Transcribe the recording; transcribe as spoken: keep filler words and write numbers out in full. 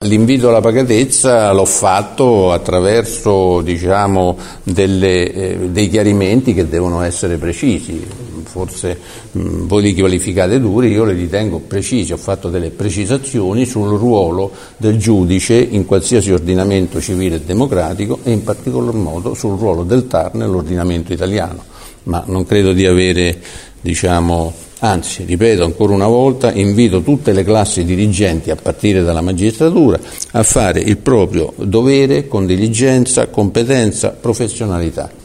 l'invito alla pacatezza l'ho fatto attraverso, diciamo, delle, eh, dei chiarimenti che devono essere precisi. Forse mh, voi li qualificate duri, io li ritengo precisi. Ho fatto delle precisazioni sul ruolo del giudice in qualsiasi ordinamento civile e democratico e in particolar modo sul ruolo del T A R nell'ordinamento italiano. Ma non credo di avere, diciamo, anzi, ripeto ancora una volta, invito tutte le classi dirigenti a partire dalla magistratura a fare il proprio dovere con diligenza, competenza, professionalità.